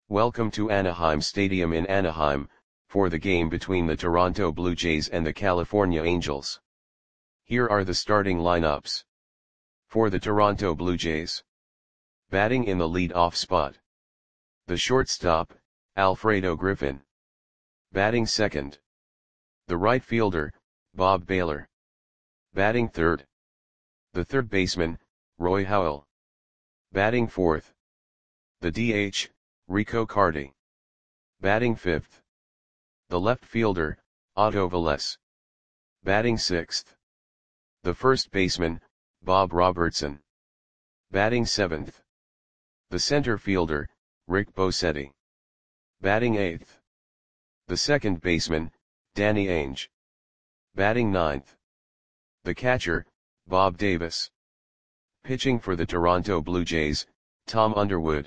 Welcome to Anaheim Stadium in Anaheim, for the game between the Toronto Blue Jays and the California Angels. Here are the starting lineups. For the Toronto Blue Jays. Batting in the lead-off spot. The shortstop, Alfredo Griffin. Batting second. The right fielder, Bob Baylor. Batting third. The third baseman, Roy Howell. Batting fourth. The DH, Rico Carty. Batting fifth. The left fielder, Otto Velez. Batting sixth. The first baseman, Bob Robertson. Batting seventh. The center fielder, Rick Bosetti. Batting eighth. The second baseman, Danny Ainge. Batting ninth. The catcher, Bob Davis. Pitching for the Toronto Blue Jays, Tom Underwood.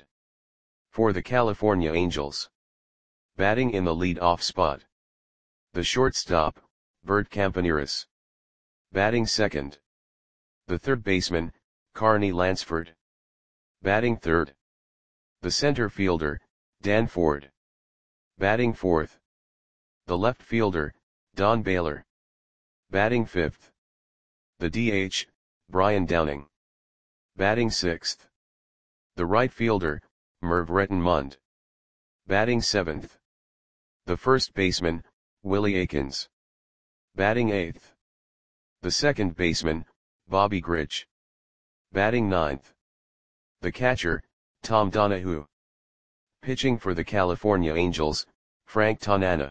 For the California Angels. Batting in the lead-off spot. The shortstop, Bert Campaneris. Batting second. The third baseman, Carney Lansford. Batting third. The center fielder, Dan Ford. Batting fourth. The left fielder, Don Baylor. Batting fifth. The DH, Brian Downing. Batting sixth. The right fielder, Merv Rettenmund. Batting seventh. The first baseman, Willie Aikens. Batting eighth. The second baseman, Bobby Grich. Batting ninth. The catcher, Tom Donahue. Pitching for the California Angels, Frank Tanana.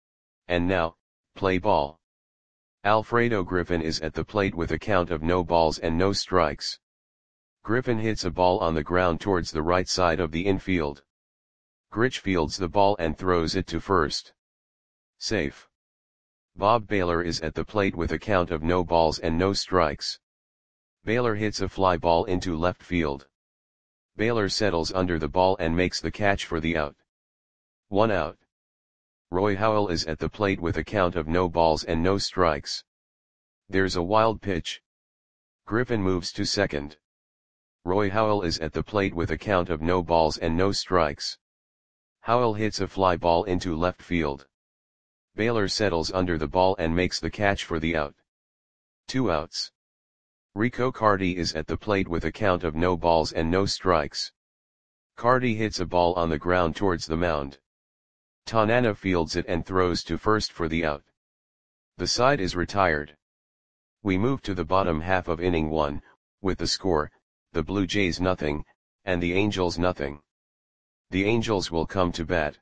And now, play ball. Alfredo Griffin is at the plate with a count of no balls and no strikes. Griffin hits a ball on the ground towards the right side of the infield. Grich fields the ball and throws it to first. Safe. Bob Baylor is at the plate with a count of no balls and no strikes. Baylor hits a fly ball into left field. Baylor settles under the ball and makes the catch for the out. 1 out. Roy Howell is at the plate with a count of no balls and no strikes. There's a wild pitch. Griffin moves to second. Roy Howell is at the plate with a count of no balls and no strikes. Howell hits a fly ball into left field. Baylor settles under the ball and makes the catch for the out. 2 outs. Rico Carty is at the plate with a count of no balls and no strikes. Carty hits a ball on the ground towards the mound. Tanana fields it and throws to first for the out. The side is retired. We move to the bottom half of inning 1, with the score, the Blue Jays 0, and the Angels 0. The Angels will come to bat.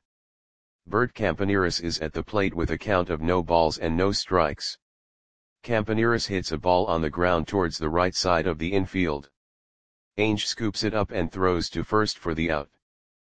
Bert Campaneris is at the plate with a count of no balls and no strikes. Campaneris hits a ball on the ground towards the right side of the infield. Ainge scoops it up and throws to first for the out.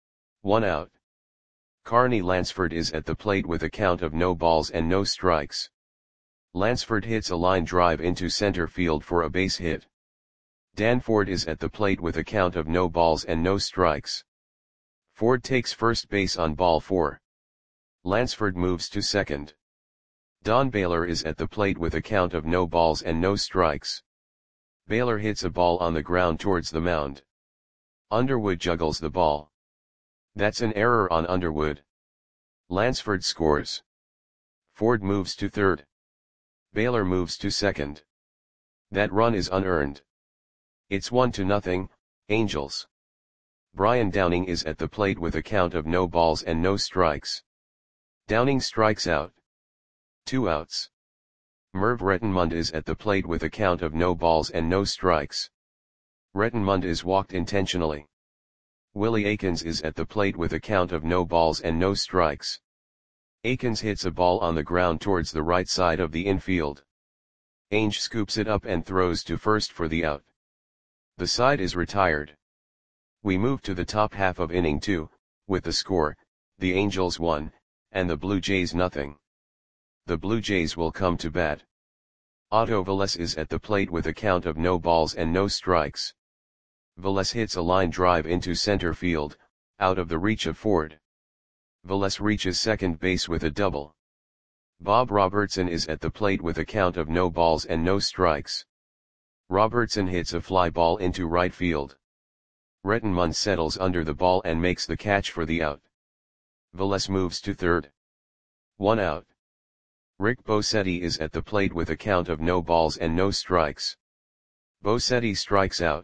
1 out. Carney Lansford is at the plate with a count of no balls and no strikes. Lansford hits a line drive into center field for a base hit. Dan Ford is at the plate with a count of no balls and no strikes. Ford takes first base on ball 4. Lansford moves to second. Don Baylor is at the plate with a count of no balls and no strikes. Baylor hits a ball on the ground towards the mound. Underwood juggles the ball. That's an error on Underwood. Lansford scores. Ford moves to third. Baylor moves to second. That run is unearned. It's 1-0, Angels. Brian Downing is at the plate with a count of no balls and no strikes. Downing strikes out. 2 outs. Merv Rettenmund is at the plate with a count of no balls and no strikes. Rettenmund is walked intentionally. Willie Aikens is at the plate with a count of no balls and no strikes. Aikens hits a ball on the ground towards the right side of the infield. Ainge scoops it up and throws to first for the out. The side is retired. We move to the top half of inning 2, with the score, the Angels 1, and the Blue Jays 0. The Blue Jays will come to bat. Otto Velez is at the plate with a count of no balls and no strikes. Velez hits a line drive into center field, out of the reach of Ford. Velez reaches second base with a double. Bob Robertson is at the plate with a count of no balls and no strikes. Robertson hits a fly ball into right field. Rettenmund settles under the ball and makes the catch for the out. Velez moves to third. 1 out. Rick Bosetti is at the plate with a count of no balls and no strikes. Bosetti strikes out.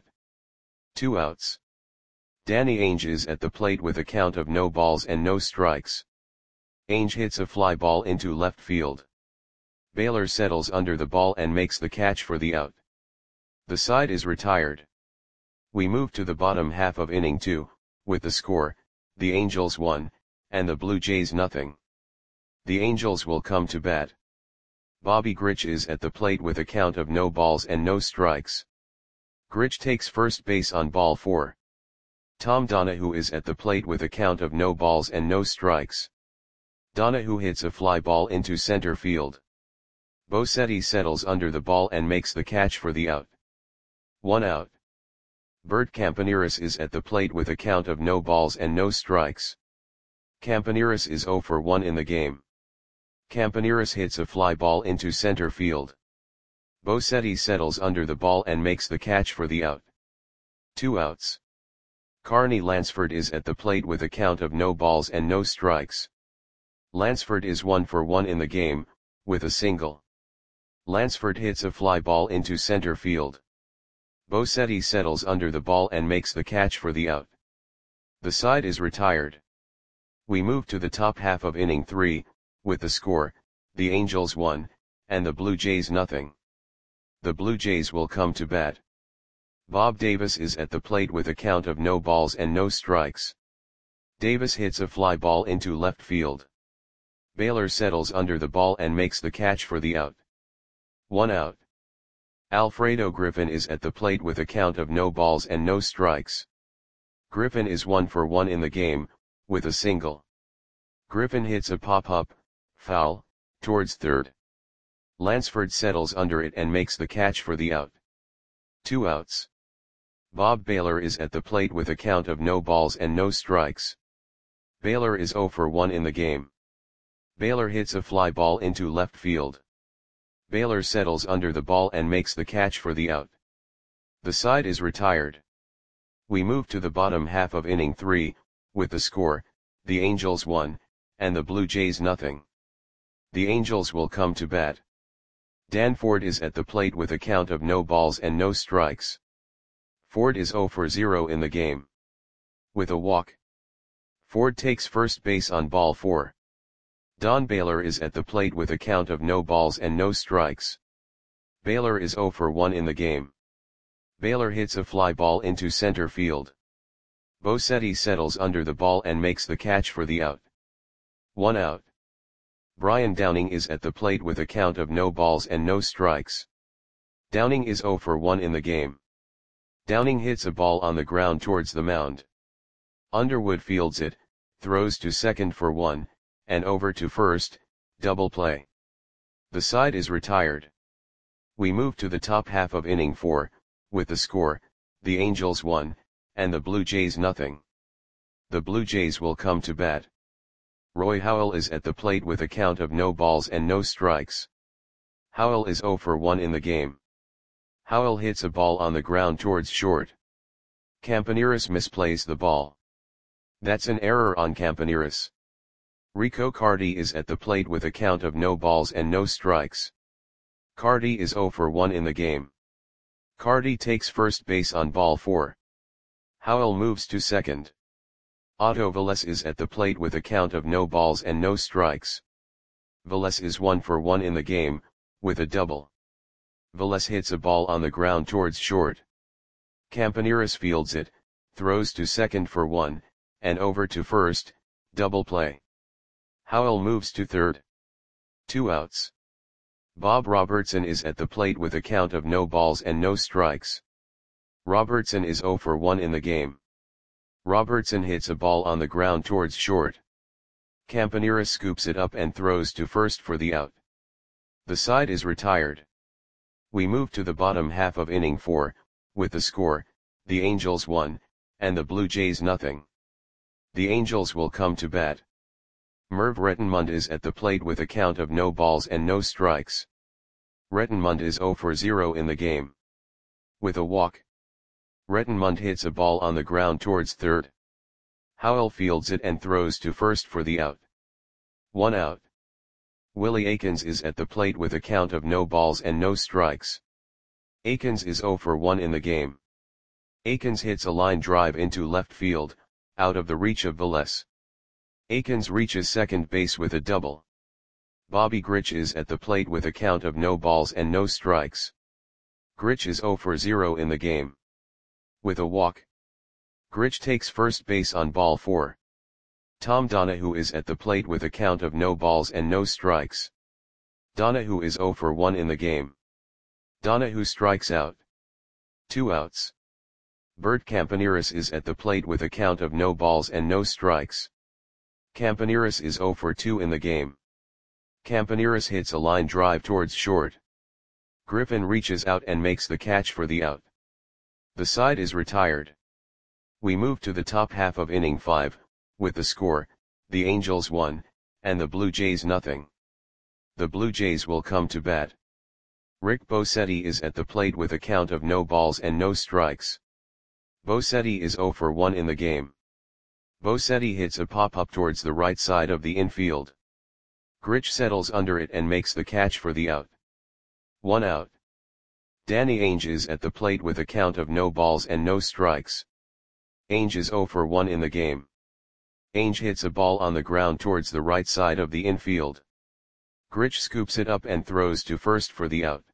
2 outs. Danny Ainge is at the plate with a count of no balls and no strikes. Ainge hits a fly ball into left field. Baylor settles under the ball and makes the catch for the out. The side is retired. We move to the bottom half of inning 2, with the score, the Angels 1, and the Blue Jays nothing. The Angels will come to bat. Bobby Grich is at the plate with a count of no balls and no strikes. Grich takes first base on ball 4. Tom Donahue is at the plate with a count of no balls and no strikes. Donahue hits a fly ball into center field. Bosetti settles under the ball and makes the catch for the out. 1 out. Bert Campaneris is at the plate with a count of no balls and no strikes. Campaneris is 0 for 1 in the game. Campaneris hits a fly ball into center field. Bosetti settles under the ball and makes the catch for the out. 2 outs. Carney Lansford is at the plate with a count of no balls and no strikes. Lansford is 1 for 1 in the game, with a single. Lansford hits a fly ball into center field. Bosetti settles under the ball and makes the catch for the out. The side is retired. We move to the top half of inning 3, with the score, the Angels 1, and the Blue Jays nothing. The Blue Jays will come to bat. Bob Davis is at the plate with a count of no balls and no strikes. Davis hits a fly ball into left field. Baylor settles under the ball and makes the catch for the out. 1 out. Alfredo Griffin is at the plate with a count of no balls and no strikes. Griffin is 1 for 1 in the game, with a single. Griffin hits a pop-up, foul, towards third. Lansford settles under it and makes the catch for the out. 2 outs. Bob Baylor is at the plate with a count of no balls and no strikes. Baylor is 0 for 1 in the game. Baylor hits a fly ball into left field. Baylor settles under the ball and makes the catch for the out. The side is retired. We move to the bottom half of inning 3, with the score, the Angels 1, and the Blue Jays nothing. The Angels will come to bat. Dan Ford is at the plate with a count of no balls and no strikes. Ford is 0 for 0 in the game. With a walk. Ford takes first base on ball 4. Don Baylor is at the plate with a count of no balls and no strikes. Baylor is 0 for 1 in the game. Baylor hits a fly ball into center field. Bosetti settles under the ball and makes the catch for the out. 1 out. Brian Downing is at the plate with a count of no balls and no strikes. Downing is 0 for 1 in the game. Downing hits a ball on the ground towards the mound. Underwood fields it, throws to second for 1, and over to first, double play. The side is retired. We move to the top half of inning 4, with the score, the Angels 1, and the Blue Jays nothing. The Blue Jays will come to bat. Roy Howell is at the plate with a count of no balls and no strikes. Howell is 0 for 1 in the game. Howell hits a ball on the ground towards short. Campaneris misplays the ball. That's an error on Campaneris. Rico Carty is at the plate with a count of no balls and no strikes. Carty is 0 for 1 in the game. Carty takes first base on ball 4. Howell moves to second. Otto Velez is at the plate with a count of no balls and no strikes. Velez is 1 for 1 in the game, with a double. Velez hits a ball on the ground towards short. Campaneris fields it, throws to second for 1, and over to first, double play. Howell moves to third. 2 outs. Bob Robertson is at the plate with a count of no balls and no strikes. Robertson is 0 for 1 in the game. Robertson hits a ball on the ground towards short. Campaneris scoops it up and throws to first for the out. The side is retired. We move to the bottom half of inning 4, with the score, the Angels 1, and the Blue Jays nothing. The Angels will come to bat. Merv Rettenmund is at the plate with a count of no balls and no strikes. Rettenmund is 0 for 0 in the game. With a walk. Rettenmund hits a ball on the ground towards third. Howell fields it and throws to first for the out. 1 out. Willie Aikens is at the plate with a count of no balls and no strikes. Aikens is 0 for 1 in the game. Aikens hits a line drive into left field, out of the reach of Velez. Aikens reaches second base with a double. Bobby Grich is at the plate with a count of no balls and no strikes. Grich is 0 for 0 in the game. With a walk, Grich takes first base on ball 4. Tom Donahue is at the plate with a count of no balls and no strikes. Donahue is 0 for 1 in the game. Donahue strikes out. 2 outs. Bert Campaneris is at the plate with a count of no balls and no strikes. Campaneris is 0 for 2 in the game. Campaneris hits a line drive towards short. Griffin reaches out and makes the catch for the out. The side is retired. We move to the top half of inning 5, with the score, the Angels 1, and the Blue Jays nothing. The Blue Jays will come to bat. Rick Bosetti is at the plate with a count of no balls and no strikes. Bosetti is 0 for 1 in the game. Bosetti hits a pop-up towards the right side of the infield. Grich settles under it and makes the catch for the out. 1 out. Danny Ainge is at the plate with a count of no balls and no strikes. Ainge is 0 for 1 in the game. Ainge hits a ball on the ground towards the right side of the infield. Grich scoops it up and throws to first for the out.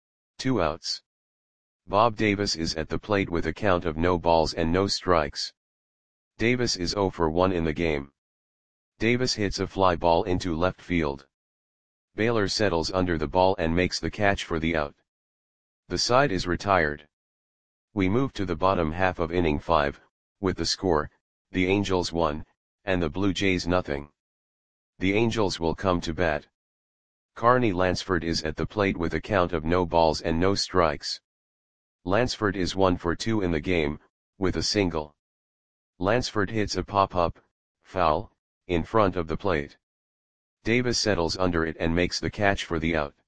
2 outs. Bob Davis is at the plate with a count of no balls and no strikes. Davis is 0 for 1 in the game. Davis hits a fly ball into left field. Baylor settles under the ball and makes the catch for the out. The side is retired. We move to the bottom half of inning 5, with the score, the Angels 1, and the Blue Jays nothing. The Angels will come to bat. Carney Lansford is at the plate with a count of no balls and no strikes. Lansford is 1 for 2 in the game, with a single. Lansford hits a pop-up, foul, in front of the plate. Davis settles under it and makes the catch for the out.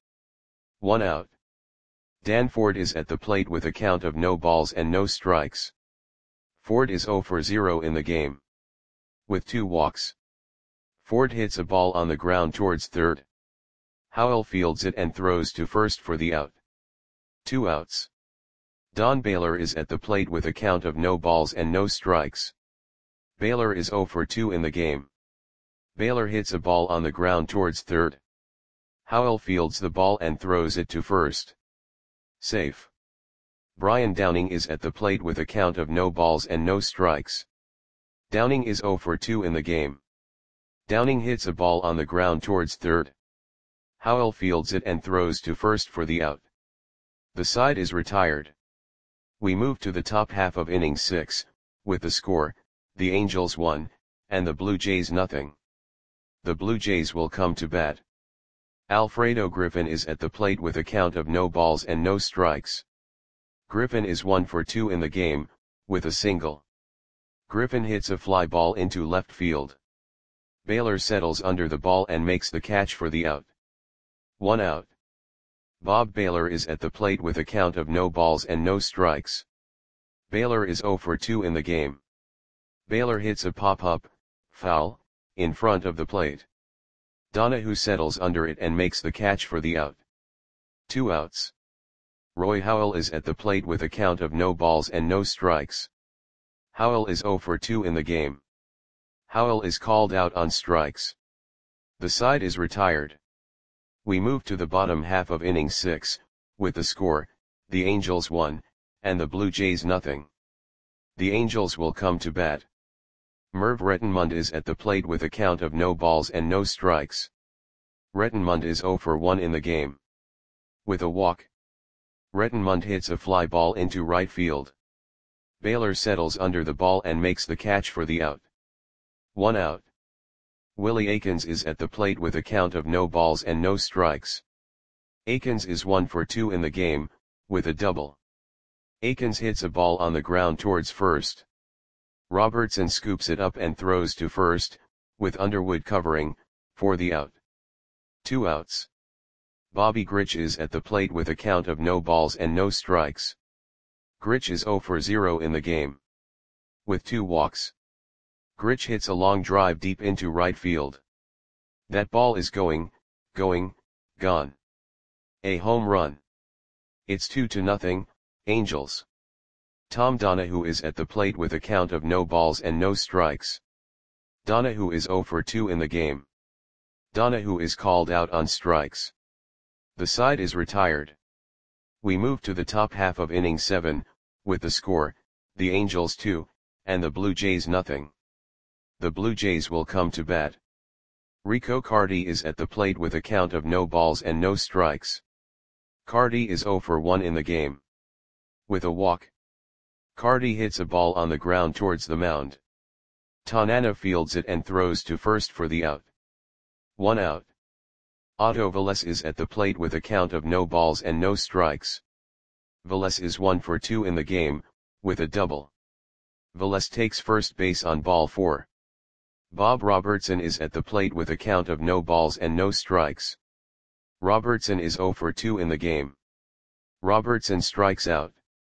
1 out. Dan Ford is at the plate with a count of no balls and no strikes. Ford is 0 for 0 in the game. With 2 walks. Ford hits a ball on the ground towards third. Howell fields it and throws to first for the out. 2 outs. Don Baylor is at the plate with a count of no balls and no strikes. Baylor is 0 for 2 in the game. Baylor hits a ball on the ground towards third. Howell fields the ball and throws it to first. Safe. Brian Downing is at the plate with a count of no balls and no strikes. Downing is 0 for 2 in the game. Downing hits a ball on the ground towards third. Howell fields it and throws to first for the out. The side is retired. We move to the top half of inning 6, with the score, the Angels 1, and the Blue Jays nothing. The Blue Jays will come to bat. Alfredo Griffin is at the plate with a count of no balls and no strikes. Griffin is 1 for 2 in the game, with a single. Griffin hits a fly ball into left field. Baylor settles under the ball and makes the catch for the out. 1 out. Bob Baylor is at the plate with a count of no balls and no strikes. Baylor is 0 for 2 in the game. Baylor hits a pop-up, foul, in front of the plate. Donahue settles under it and makes the catch for the out. 2 outs. Roy Howell is at the plate with a count of no balls and no strikes. Howell is 0 for 2 in the game. Howell is called out on strikes. The side is retired. We move to the bottom half of inning 6, with the score, the Angels 1, and the Blue Jays nothing. The Angels will come to bat. Merv Rettenmund is at the plate with a count of no balls and no strikes. Rettenmund is 0 for 1 in the game. With a walk, Rettenmund hits a fly ball into right field. Baylor settles under the ball and makes the catch for the out. 1 out. Willie Aikens is at the plate with a count of no balls and no strikes. Aikens is 1 for 2 in the game, with a double. Aikens hits a ball on the ground towards first. Robertson scoops it up and throws to first, with Underwood covering, for the out. 2 outs. Bobby Grich is at the plate with a count of no balls and no strikes. Grich is 0 for 0 in the game. With 2 walks. Grich hits a long drive deep into right field. That ball is going, gone. A home run. It's 2-0, Angels. Tom Donahue is at the plate with a count of no balls and no strikes. Donahue is 0 for 2 in the game. Donahue is called out on strikes. The side is retired. We move to the top half of inning 7, with the score, the Angels 2, and the Blue Jays nothing. The Blue Jays will come to bat. Rico Carty is at the plate with a count of no balls and no strikes. Carty is 0 for 1 in the game. With a walk. Carty hits a ball on the ground towards the mound. Tanana fields it and throws to first for the out. 1 out. Otto Velez is at the plate with a count of no balls and no strikes. Velez is 1 for 2 in the game, with a double. Velez takes first base on ball 4. Bob Robertson is at the plate with a count of no balls and no strikes. Robertson is 0 for 2 in the game. Robertson strikes out.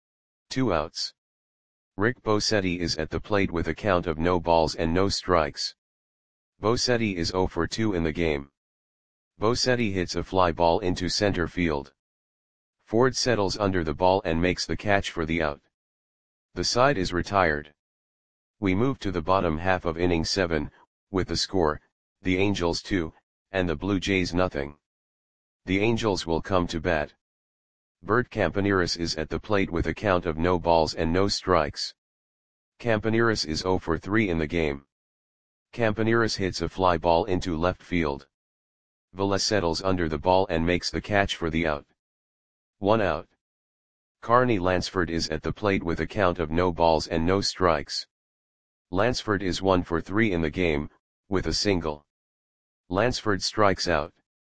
2 outs. Rick Bosetti is at the plate with a count of no balls and no strikes. Bosetti is 0 for 2 in the game. Bosetti hits a fly ball into center field. Ford settles under the ball and makes the catch for the out. The side is retired. We move to the bottom half of inning 7, with the score, the Angels 2, and the Blue Jays nothing. The Angels will come to bat. Bert Campaneris is at the plate with a count of no balls and no strikes. Campaneris is 0 for 3 in the game. Campaneris hits a fly ball into left field. Velez settles under the ball and makes the catch for the out. 1 out. Carney Lansford is at the plate with a count of no balls and no strikes. Lansford is 1 for 3 in the game, with a single. Lansford strikes out.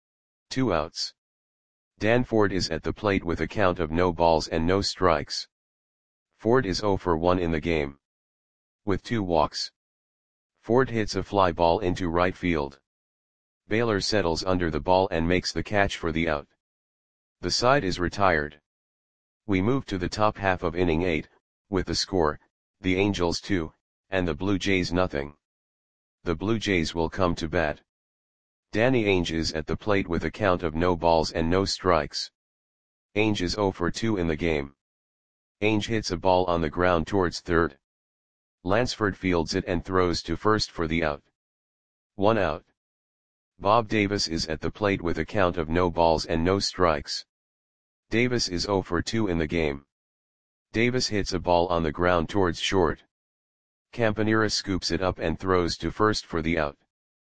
2 outs. Dan Ford is at the plate with a count of no balls and no strikes. Ford is 0 for 1 in the game. With 2 walks. Ford hits a fly ball into right field. Baylor settles under the ball and makes the catch for the out. The side is retired. We move to the top half of inning 8, with the score, the Angels 2, and the Blue Jays nothing. The Blue Jays will come to bat. Danny Ainge is at the plate with a count of no balls and no strikes. Ainge is 0 for 2 in the game. Ainge hits a ball on the ground towards third. Lansford fields it and throws to first for the out. 1 out. Bob Davis is at the plate with a count of no balls and no strikes. Davis is 0 for 2 in the game. Davis hits a ball on the ground towards short. Campaneris scoops it up and throws to first for the out.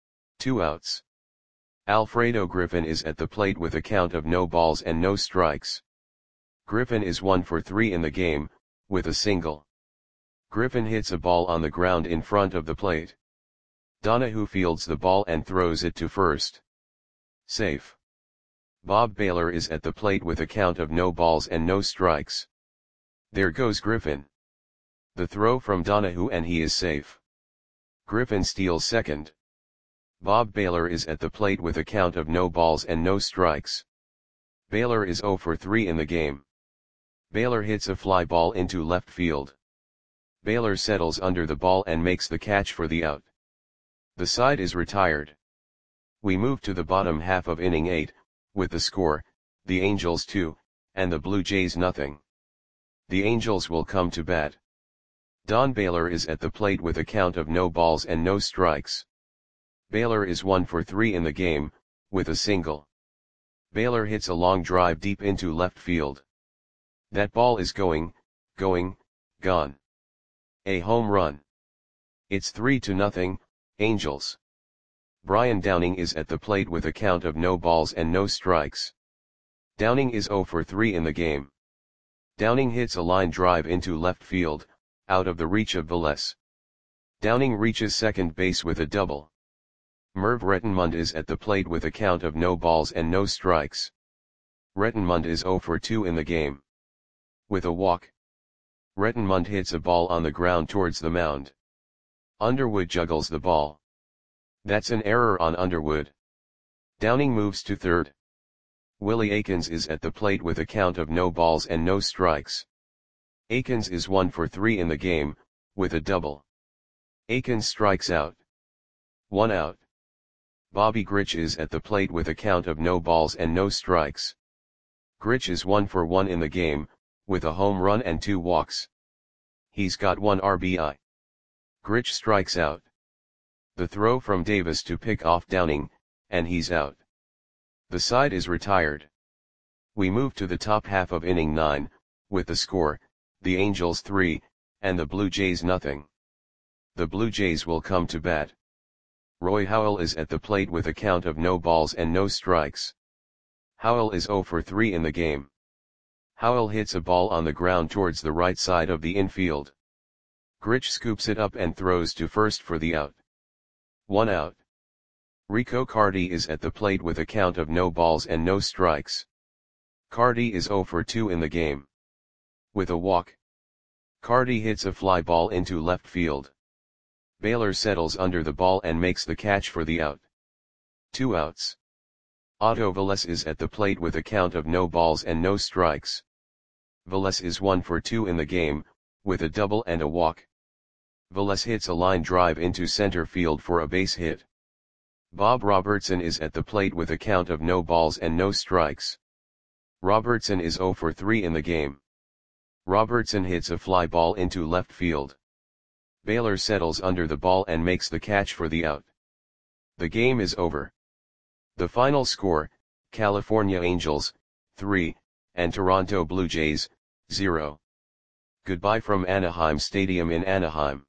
2 outs. Alfredo Griffin is at the plate with a count of no balls and no strikes. Griffin is 1 for 3 in the game, with a single. Griffin hits a ball on the ground in front of the plate. Donahue fields the ball and throws it to first. Safe. Bob Baylor is at the plate with a count of no balls and no strikes. There goes Griffin. The throw from Donahue and he is safe. Griffin steals second. Bob Baylor is at the plate with a count of no balls and no strikes. Baylor is 0 for 3 in the game. Baylor hits a fly ball into left field. Baylor settles under the ball and makes the catch for the out. The side is retired. We move to the bottom half of inning 8, with the score, the Angels 2, and the Blue Jays nothing. The Angels will come to bat. Don Baylor is at the plate with a count of no balls and no strikes. Baylor is 1 for 3 in the game, with a single. Baylor hits a long drive deep into left field. That ball is going, gone. A home run. It's 3-0, Angels. Brian Downing is at the plate with a count of no balls and no strikes. Downing is 0 for 3 in the game. Downing hits a line drive into left field, out of the reach of Velez. Downing reaches second base with a double. Merv Rettenmund is at the plate with a count of no balls and no strikes. Rettenmund is 0 for 2 in the game. With a walk. Rettenmund hits a ball on the ground towards the mound. Underwood juggles the ball. That's an error on Underwood. Downing moves to third. Willie Aikens is at the plate with a count of no balls and no strikes. Aikens is 1 for 3 in the game, with a double. Aikens strikes out. 1 out. Bobby Grich is at the plate with a count of no balls and no strikes. Grich is 1 for 1 in the game, with a home run and 2 walks. He's got 1 RBI. Grich strikes out. The throw from Davis to pick off Downing, and he's out. The side is retired. We move to the top half of inning 9, with the score, the Angels 3, and the Blue Jays nothing. The Blue Jays will come to bat. Roy Howell is at the plate with a count of no balls and no strikes. Howell is 0 for 3 in the game. Howell hits a ball on the ground towards the right side of the infield. Grich scoops it up and throws to first for the out. 1 out. Rico Carty is at the plate with a count of no balls and no strikes. Carty is 0 for 2 in the game. With a walk, Carty hits a fly ball into left field. Baylor settles under the ball and makes the catch for the out. 2 outs. Otto Velez is at the plate with a count of no balls and no strikes. Velez is 1 for 2 in the game, with a double and a walk. Velez hits a line drive into center field for a base hit. Bob Robertson is at the plate with a count of no balls and no strikes. Robertson is 0 for 3 in the game. Robertson hits a fly ball into left field. Baylor settles under the ball and makes the catch for the out. The game is over. The final score, California Angels, 3, and Toronto Blue Jays, 0. Goodbye from Anaheim Stadium in Anaheim.